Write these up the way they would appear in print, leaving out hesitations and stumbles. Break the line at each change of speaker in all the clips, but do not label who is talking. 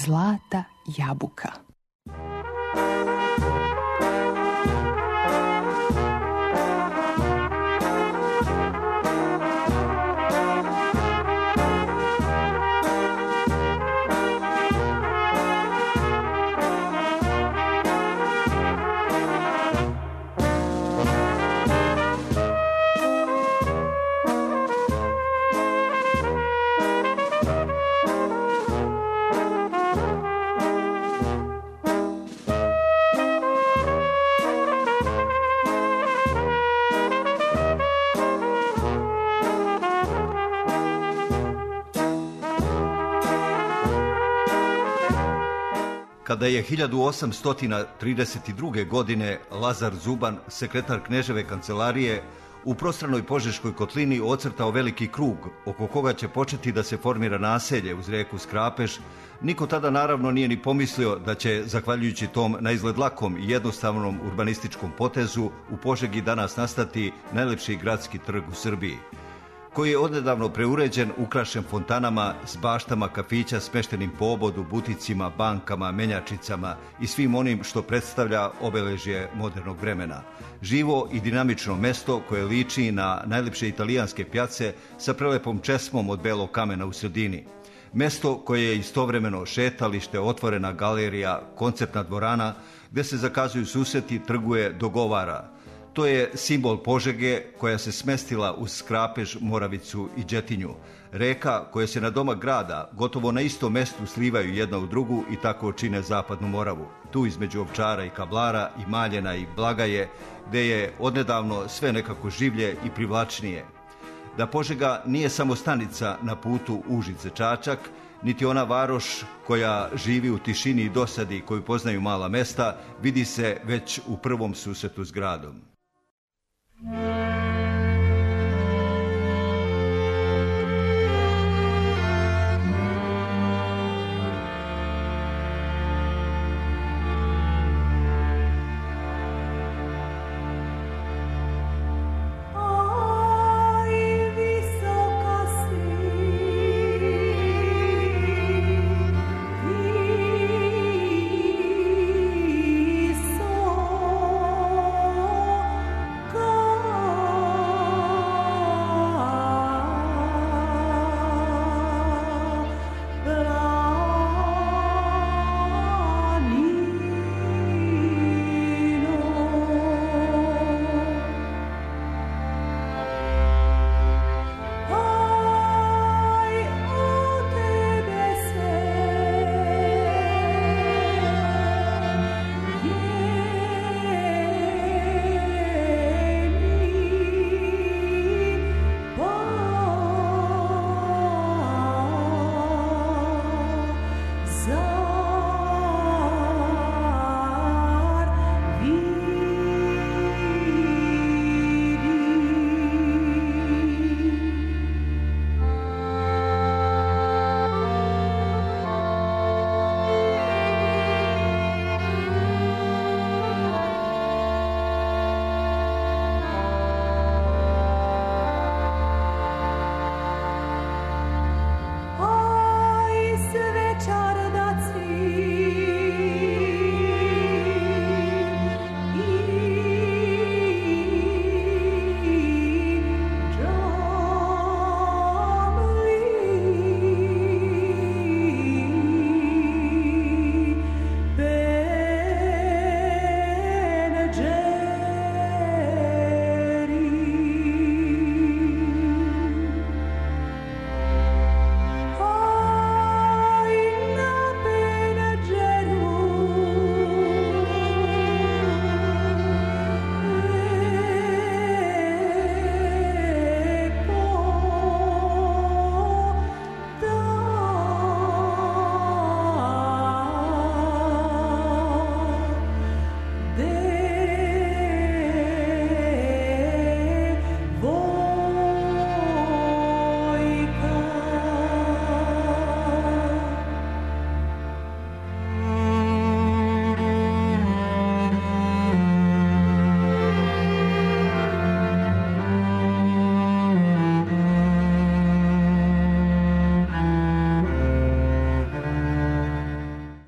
Zlata jabuka.
Kada je 1832. godine Lazar Zuban, sekretar kneževe kancelarije, u prostranoj Požeškoj kotlini ocrtao veliki krug oko koga će početi da se formira naselje uz rijeku Skrapež, niko tada naravno nije ni pomislio da će, zahvaljujući tom naizgled lakom i jednostavnom urbanističkom potezu, u Požegi danas nastati najlepši gradski trg u Srbiji, koji je odnedavno preuređen, ukrašen fontanama, s baštama kafića smeštenim po obodu, buticima, bankama, menjačicama i svim onim što predstavlja obeležje modernog vremena. Živo i dinamično mesto koje liči na najlepše italijanske pjace sa prelepom česmom od belog kamena u sredini. Mesto koje je istovremeno šetalište, otvorena galerija, koncertna dvorana, gde se zakazuju susreti, trguje, dogovara. To je simbol Požege koja se smestila uz Skrapež, Moravicu i Đetinju. Reka koje se na domak grada gotovo na istom mestu slivaju jedna u drugu i tako čine zapadnu Moravu. Tu između Ovčara i Kablara i Maljena i Blagaje, gde je odnedavno sve nekako življe i privlačnije. Da Požega nije samo stanica na putu Užice-Čačak, niti ona varoš koja živi u tišini i dosadi koju poznaju mala mesta, vidi se već u prvom susretu s gradom.
Oh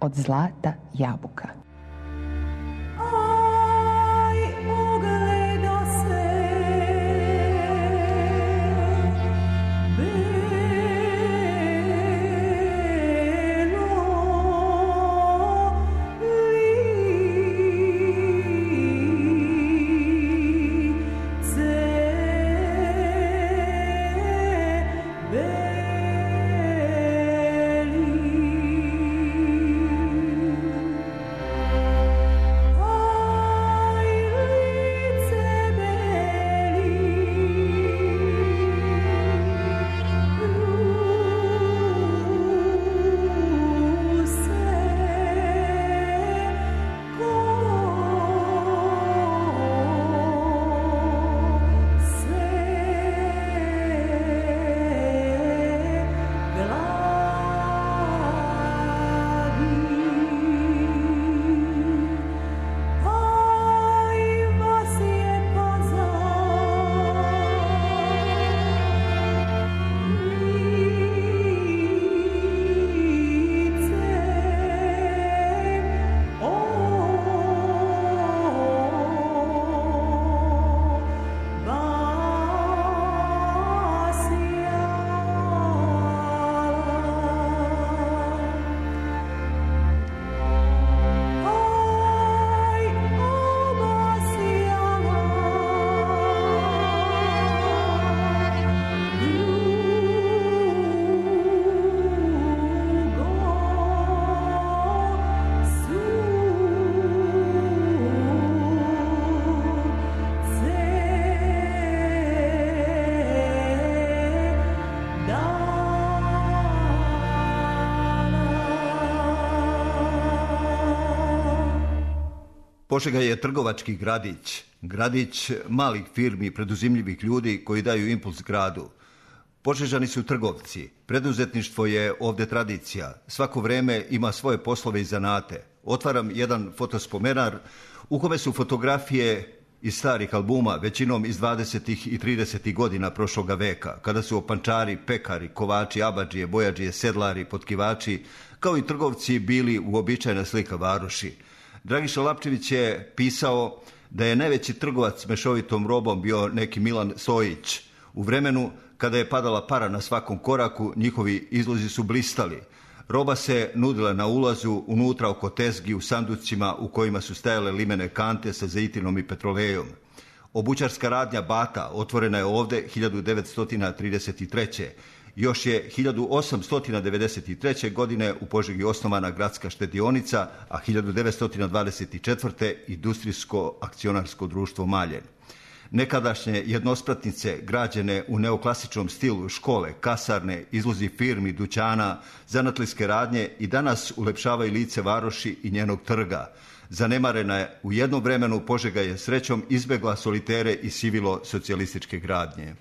od zlata jabuka.
Požega je trgovački gradić, gradić malih firmi, preduzimljivih ljudi koji daju impuls gradu. Požežani su trgovci, preduzetništvo je ovdje tradicija, svako vrijeme ima svoje poslove i zanate. Otvaram jedan fotospomenar u kome su fotografije iz starih albuma, većinom iz 20. i 30. godina prošloga veka, kada su opančari, pekari, kovači, abadžije, bojađije, sedlari, potkivači, kao i trgovci bili uobičajena slika varoši. Dragiša Lapčević je pisao da je najveći trgovac mešovitom robom bio neki Milan Stojić. U vremenu kada je padala para na svakom koraku, njihovi izlozi su blistali. Roba se nudila na ulazu, unutra oko tezgi, u sanducima u kojima su stajale limene kante sa zejtinom i petrolejom. Obućarska radnja Bata otvorena je ovdje 1933. Još je 1893. godine u Požegi osnovana gradska štedionica, a 1924. industrijsko akcionarsko društvo Malje. Nekadašnje jednospratnice građene u neoklasičnom stilu, škole, kasarne, izlozi firmi, dućana, zanatlijske radnje i danas ulepšavaju lice varoši i njenog trga. Zanemarena je u jednom vremenu, Požega je srećom izbegla solitere i sivilo socijalističke gradnje.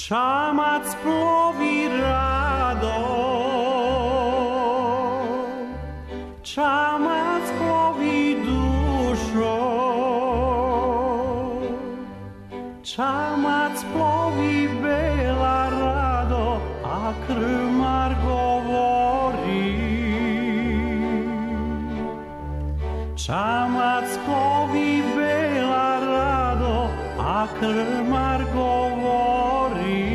Čamac plovi rado, čamac plovi dušo, čamac plovi bela rado, a krmar govori. Čamac plovi bela rado, a krmar govori.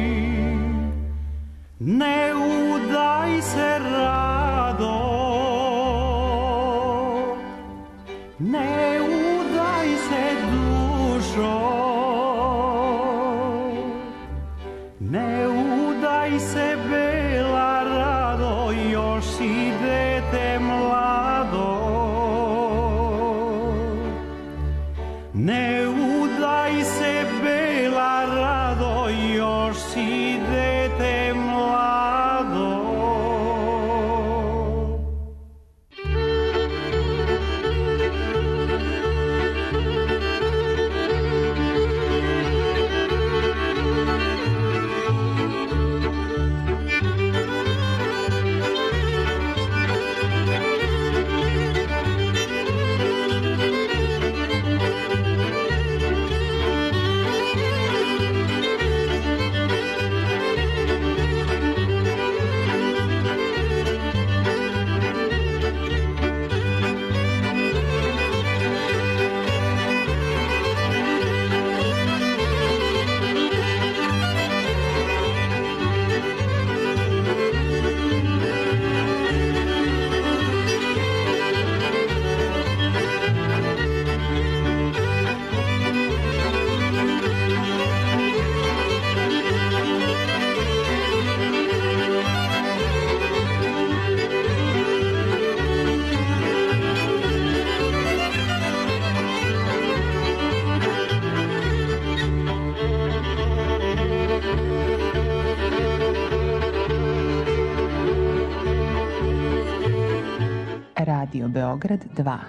Ne udaj se rado, ne udaj se dušo, ne udaj se bela rado, još si dete mlado. Ne udaj se bela rado, još si dete mlado.
Radio Beograd 2.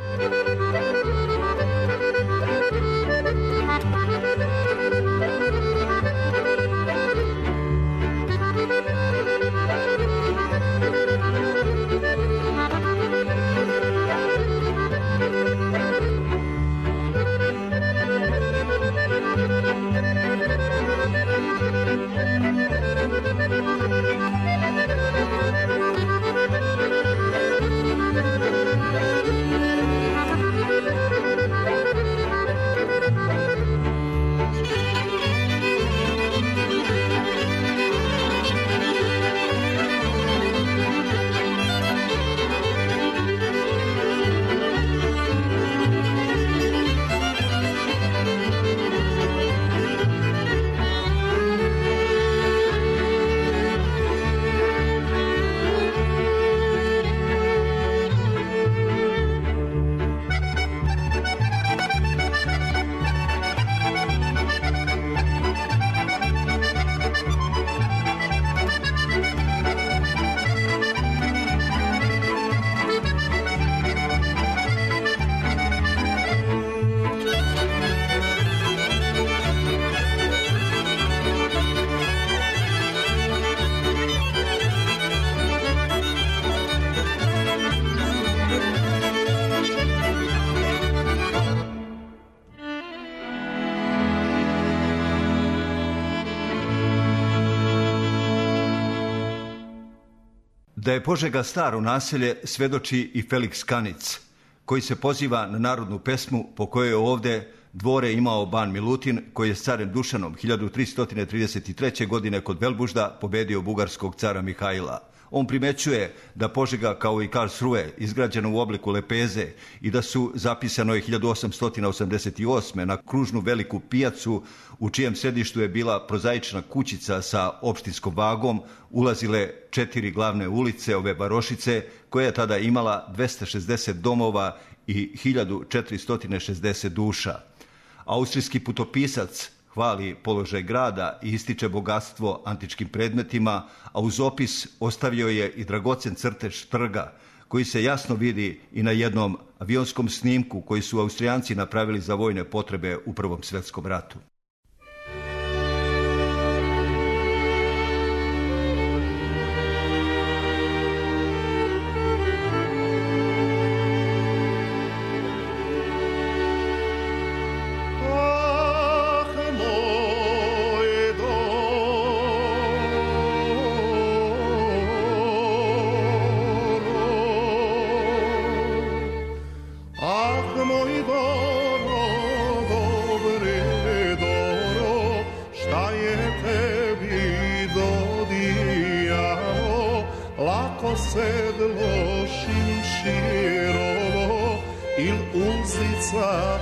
Da je Požega staro naselje svedoči i Feliks Kanic, koji se poziva na narodnu pesmu po kojoj je ovde dvore imao ban Milutin, koji je s carem Dušanom 1333. godine kod Velbužda pobedio bugarskog cara Mihajla. On primećuje da Požega, kao i Karlsruhe, izgrađena u obliku lepeze i da su, zapisano je 1888. na kružnu veliku pijacu, u čijem središtu je bila prozaična kućica sa opštinskom vagom, ulazile 4 glavne ulice ove varošice, koja je tada imala 260 domova i 1460 duša. Austrijski putopisac hvali položaj grada i ističe bogatstvo antičkim predmetima, a uz opis ostavio je i dragocen crtež trga, koji se jasno vidi i na jednom avionskom snimku koji su Austrijanci napravili za vojne potrebe u Prvom svjetskom ratu.
uzdica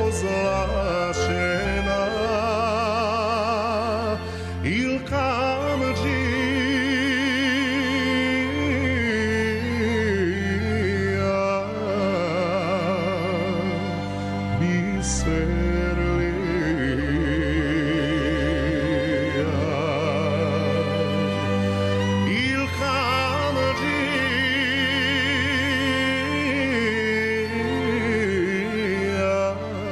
pozlačena il kamđija biserlija il kamđija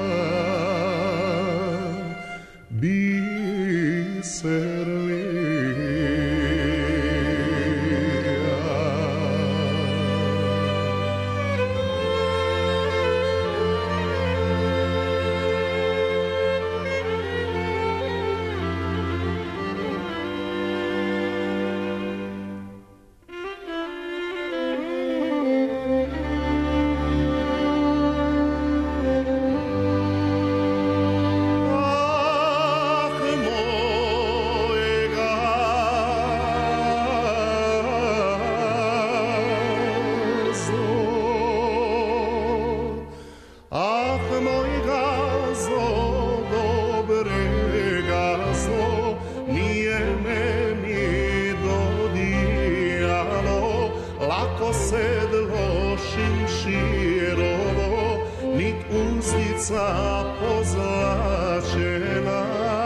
pozlačena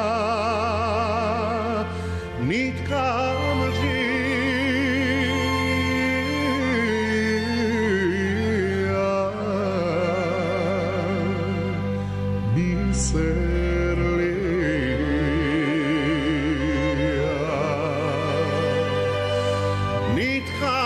nit kamđija biserlija nit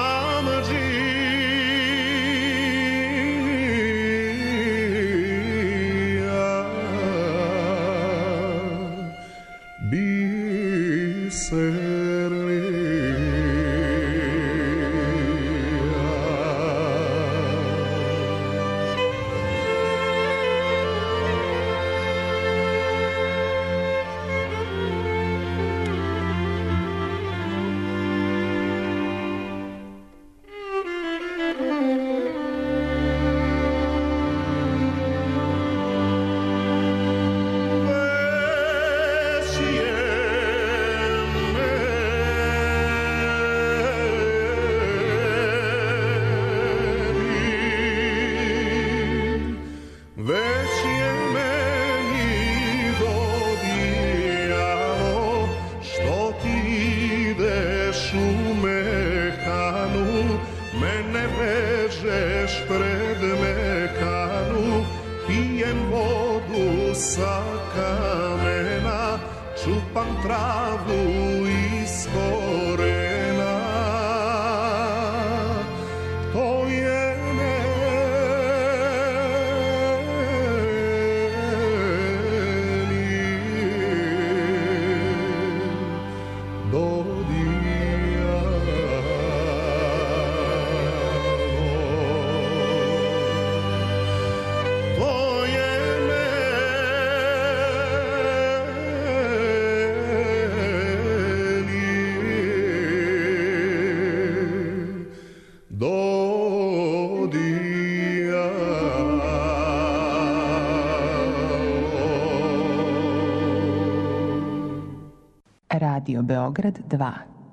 Radio Beograd 2.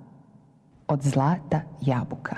Od zlata jabuka.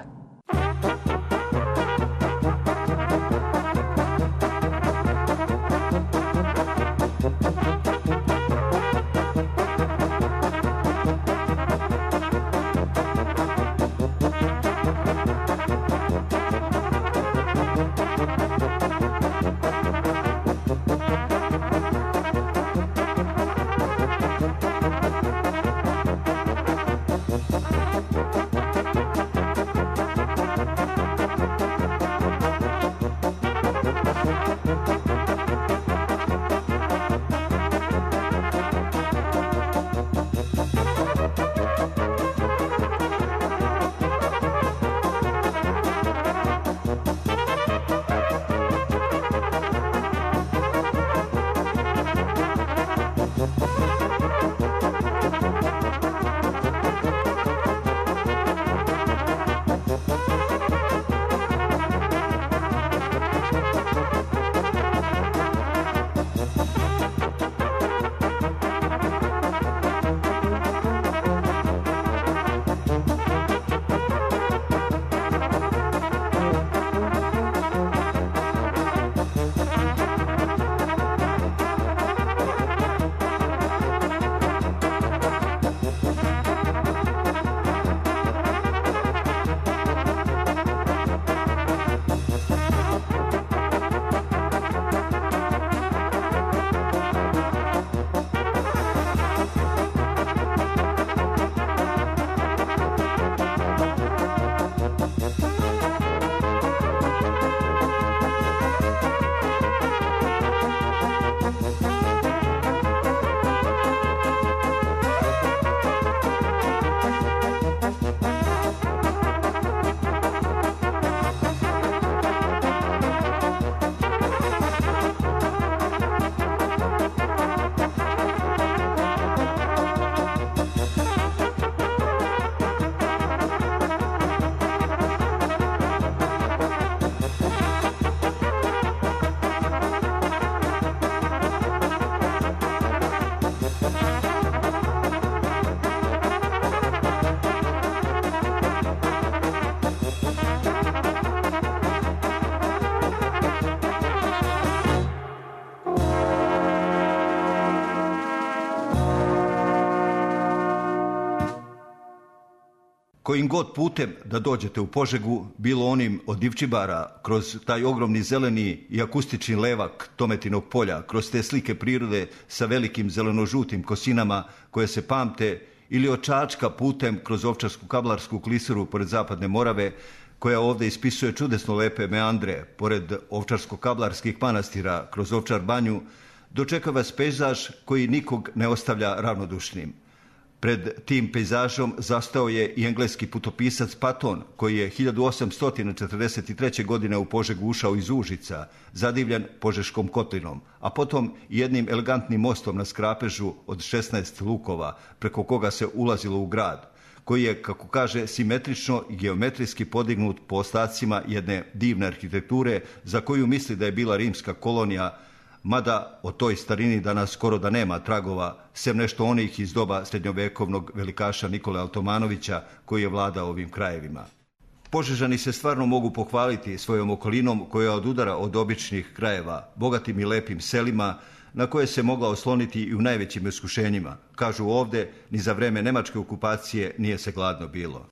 Kojim god putem da dođete u Požegu, bilo onim od Divčibara, kroz taj ogromni zeleni i akustični levak Tometinog polja, kroz te slike prirode sa velikim zeleno-žutim kosinama koje se pamte, ili od Čačka putem kroz Ovčarsku kablarsku klisuru pored Zapadne Morave, koja ovdje ispisuje čudesno lepe meandre, pored Ovčarsko-kablarskih manastira, kroz Ovčar banju, dočeka vas pejzaž koji nikog ne ostavlja ravnodušnim. Pred tim pejzažom zastao je i engleski putopisac Patton, koji je 1843. godine u Požegu ušao iz Užica, zadivljan Požeškom kotlinom, a potom jednim elegantnim mostom na Skrapežu od 16 lukova, preko koga se ulazilo u grad, koji je, kako kaže, simetrično i geometrijski podignut po ostacima jedne divne arhitekture za koju misli da je bila rimska kolonija, mada o toj starini danas skoro da nema tragova, sem nešto onih iz doba srednjovekovnog velikaša Nikole Altomanovića koji je vladao ovim krajevima. Požežani se stvarno mogu pohvaliti svojom okolinom koja odudara od običnih krajeva, bogatim i lepim selima, na koje se mogla osloniti i u najvećim iskušenjima. Kažu ovdje, ni za vreme nemačke okupacije nije se gladno bilo.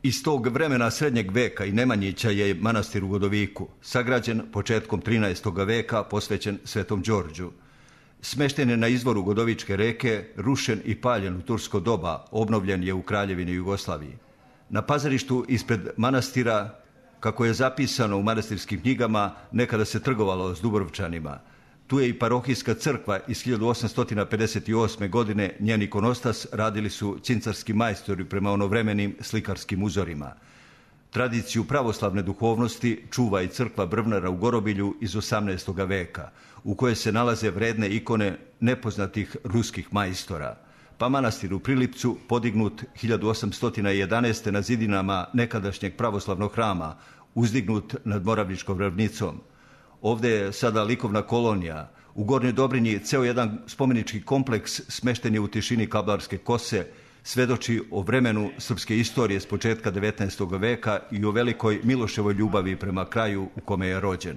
Iz tog vremena srednjeg veka i Nemanjića je manastir u Godoviku, sagrađen početkom 13. veka, posvećen Svetom Đorđu. Smešten je na izvoru Godovičke reke, rušen i paljen u tursko doba, obnovljen je u Kraljevini Jugoslaviji. Na pazarištu ispred manastira, kako je zapisano u manastirskim knjigama, nekada se trgovalo s Dubrovčanima. Tu je i parohijska crkva iz 1858. godine, njen ikonostas radili su cincarski majstori prema onovremenim slikarskim uzorima. Tradiciju pravoslavne duhovnosti čuva i crkva Brvnara u Gorobilju iz 18. veka, u kojoj se nalaze vredne ikone nepoznatih ruskih majstora. Pa manastir u Prilipcu, podignut 1811. na zidinama nekadašnjeg pravoslavnog hrama, uzdignut nad Moravničkom ravnicom. Ovdje je sada likovna kolonija. U Gornjoj Dobrinji ceo jedan spomenički kompleks smešten je u tišini Kablarske kose, svedoči o vremenu srpske istorije s početka 19. veka i o velikoj Miloševoj ljubavi prema kraju u kome je rođen.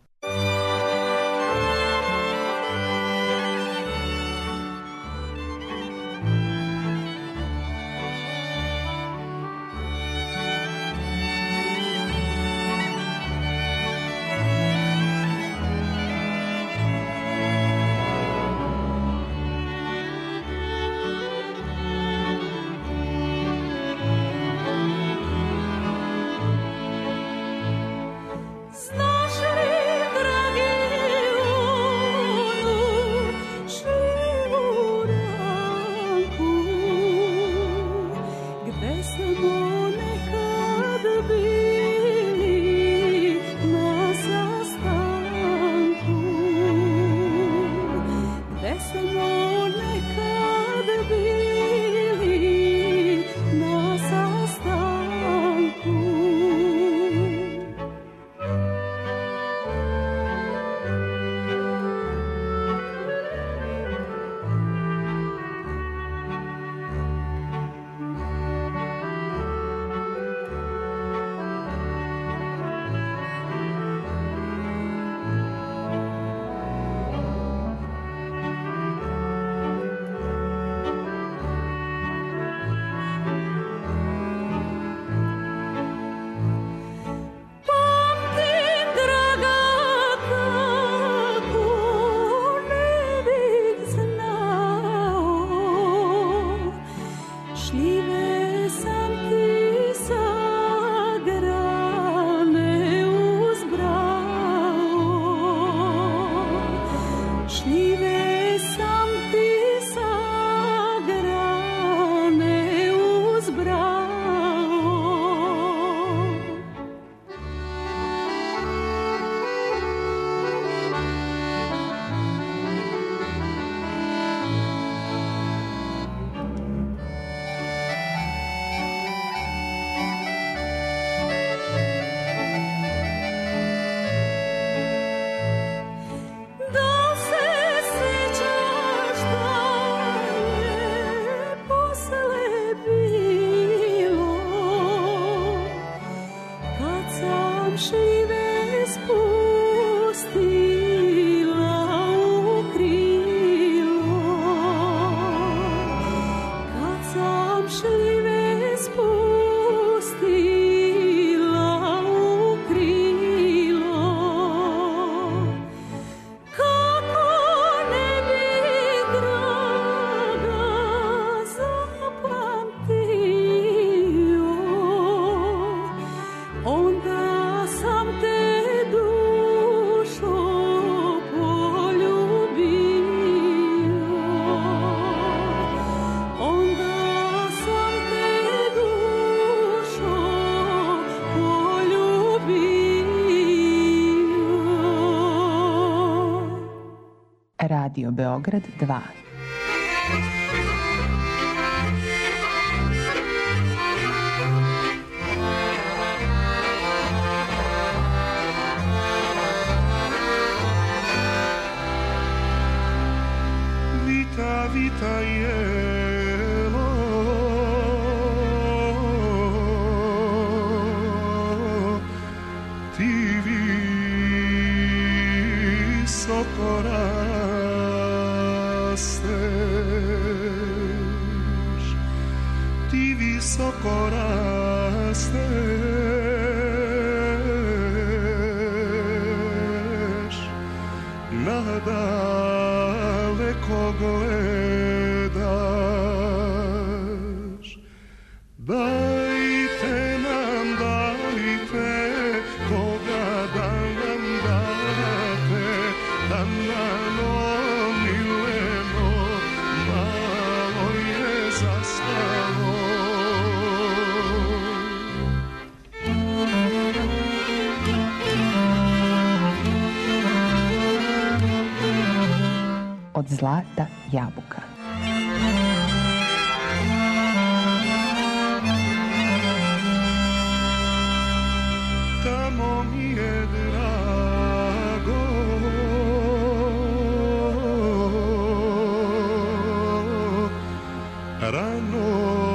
Radio Beograd 2.
Vita, vita jelo, ti visoko raste. ti visoko rasteš, nadaleko gledaš. Dajte nam, dajte, koga da nam date, da nam omileno malo je zastalo.
Od zlata jabuka.
Tamo mi je drago, rano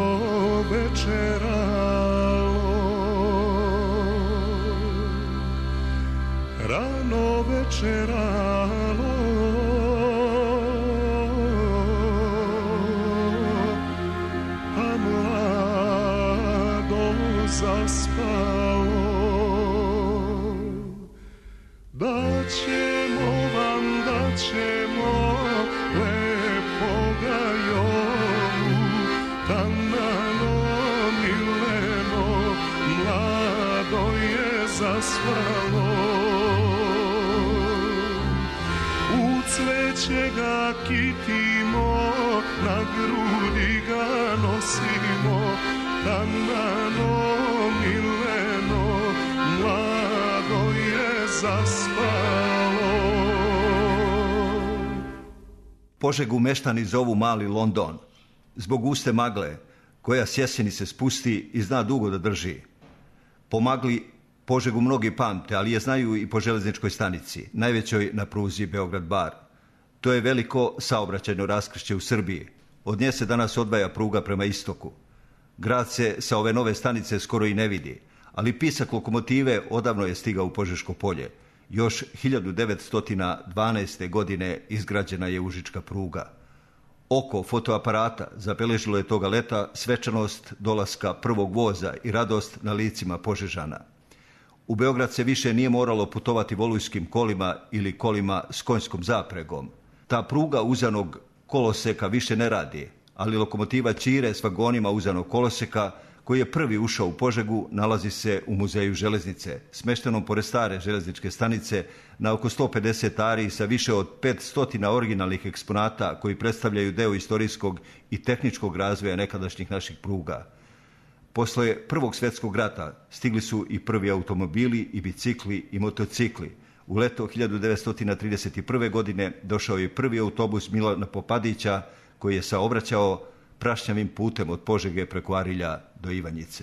večeralo, a mlado zaspalo. Daćemo lepoga jovu, tanano mileno, mlado je zaspalo. U cveće ga kitimo, na grudi ga nosimo, tanano mileno, mlado je zaspalo.
Požegu meštani zovu Mali London, zbog guste magle, koja s jeseni se spusti i zna dugo da drži. Po magli Požegu mnogi pamte, ali je znaju i po železničkoj stanici, najvećoj na pruzi Beograd-Bar. To je veliko saobraćajno raskršće u Srbiji. Od nje se danas odvaja pruga prema istoku. Grad se sa ove nove stanice skoro i ne vidi, ali pisak lokomotive odavno je stigao u Požeško polje. Još 1912. godine izgrađena je Užička pruga. Oko fotoaparata zabeležilo je toga leta svečanost dolaska prvog voza i radost na licima Požežana. U Beograd se više nije moralo putovati volujskim kolima ili kolima s konjskom zapregom. Ta pruga uzanog koloseka više ne radi, ali lokomotiva Ćire s vagonima uzanog koloseka, koji je prvi ušao u Požegu, nalazi se u muzeju železnice, smeštenom pored stare železničke stanice na oko 150 ari sa više od 500 originalnih eksponata koji predstavljaju deo istorijskog i tehničkog razvoja nekadašnjih naših pruga. Posle Prvog svjetskog rata stigli su i prvi automobili i bicikli i motocikli. U leto 1931. godine došao je prvi autobus Milana Popadića koji je saobraćao prašnjavim putem od Požege preko Arilja do Ivanjice.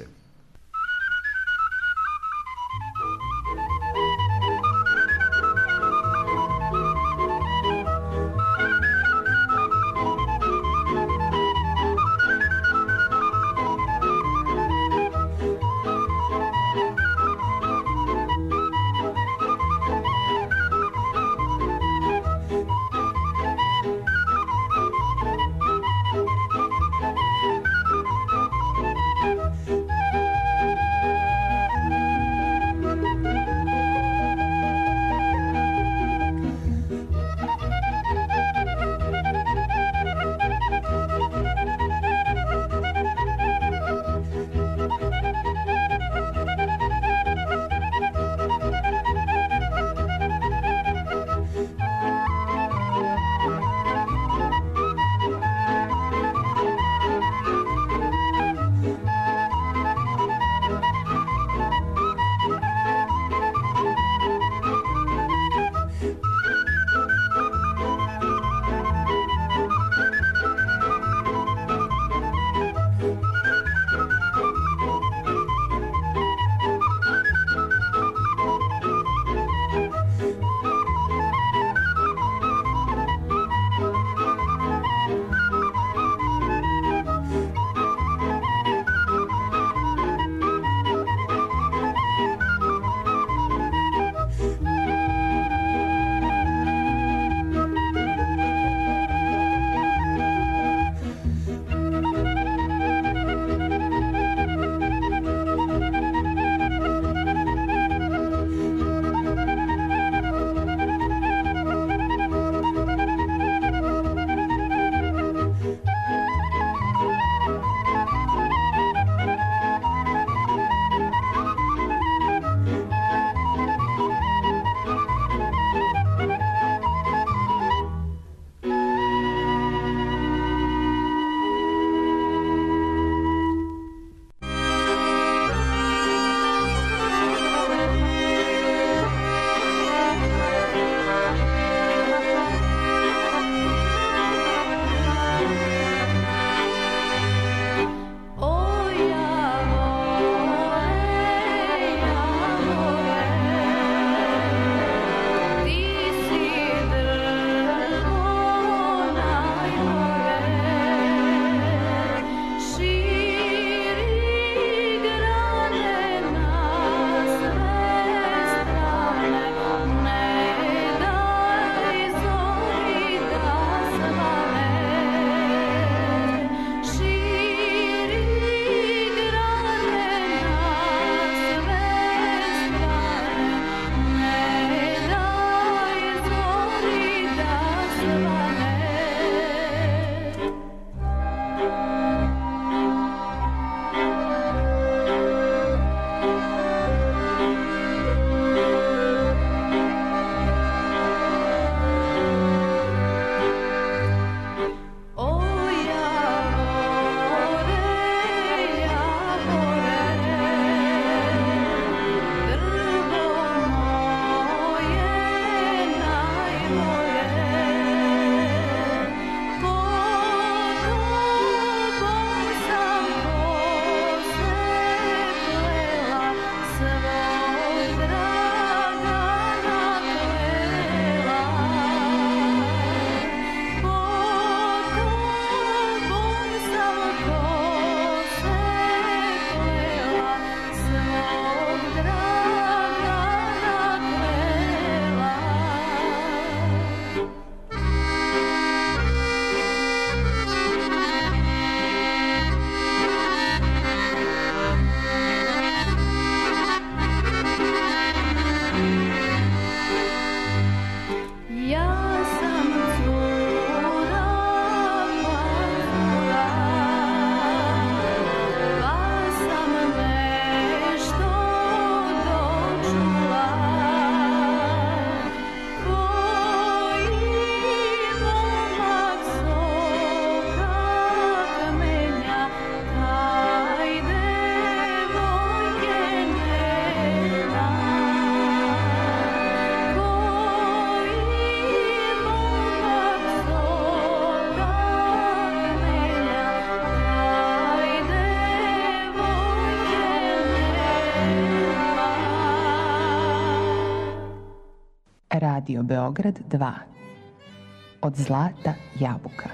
Radio Beograd 2. Od zlata jabuka.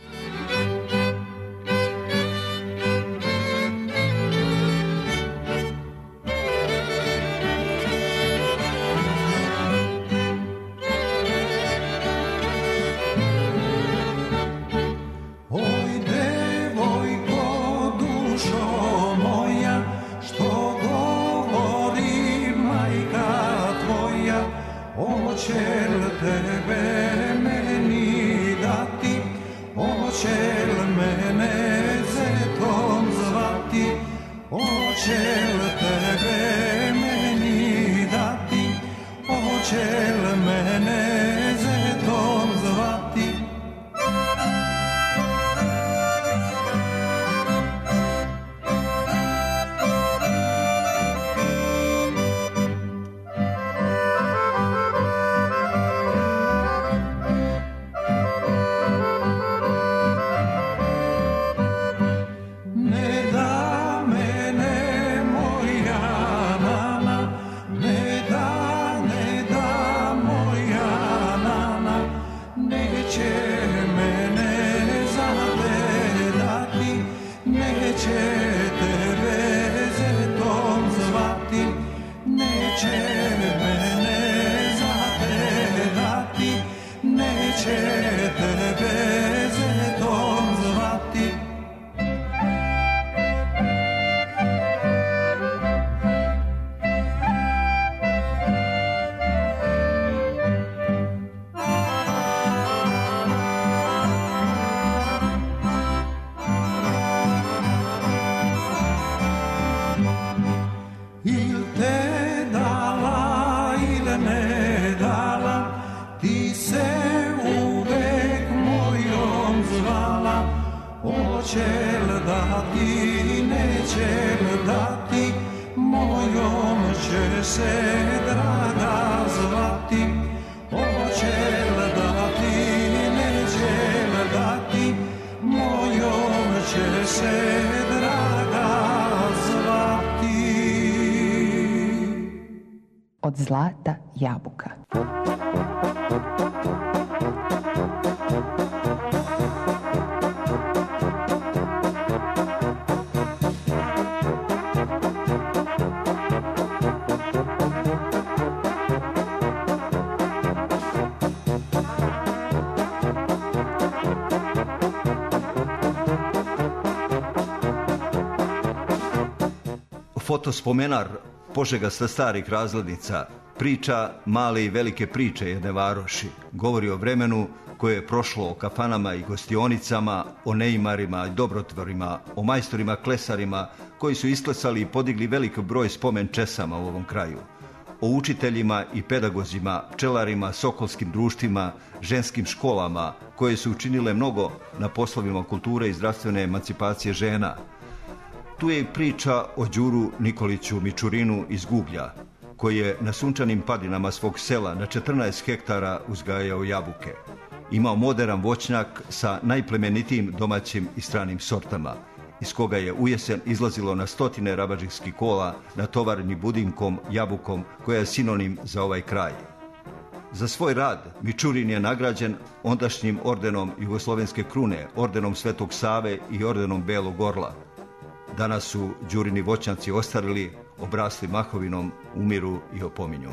Od zlata jabuka.
Fotospomenar Požega sa starih razglednica priča male i velike priče jedne varoši. Govori o vremenu koje je prošlo, o kafanama i gostionicama, o neimarima i dobrotvorima, o majstorima klesarima koji su isklesali i podigli velik broj spomen česama u ovom kraju. O učiteljima i pedagozima, pčelarima, sokolskim društvima, ženskim školama koje su učinile mnogo na poslovima kulture i zdravstvene emancipacije žena. Tu je i priča o Đuru Nikoliću Mičurinu iz Gublja, koji je na sunčanim padinama svog sela na 14 hektara uzgajao jabuke. Imao moderan voćnjak sa najplemenitijim domaćim i stranim sortama, iz koga je ujesen izlazilo na stotine rabadžijskih kola natovareni budinkom, jabukom, koja je sinonim za ovaj kraj. Za svoj rad Mičurin je nagrađen ondašnjim ordenom Jugoslovenske krune, ordenom Svetog Save i ordenom Belog orla. Danas su Đurini voćnjaci ostarili, obrasli mahovinom, umiru i opominju.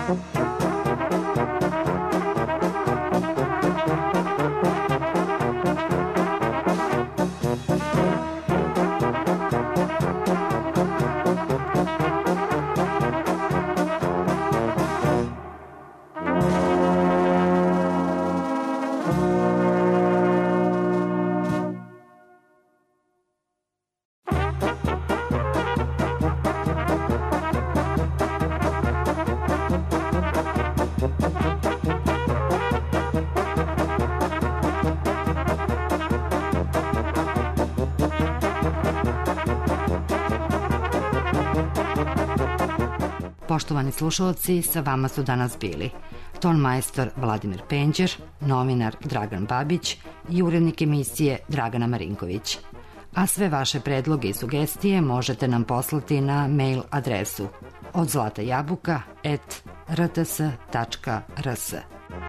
Poštovani slušalci, sa vama su danas bili tonmajstor Vladimir Penđer, novinar Dragan Babić i urednik emisije Dragana Marinković. A sve vaše predloge i sugestije možete nam poslati na mail adresu odzlatajabuka@rts.rs.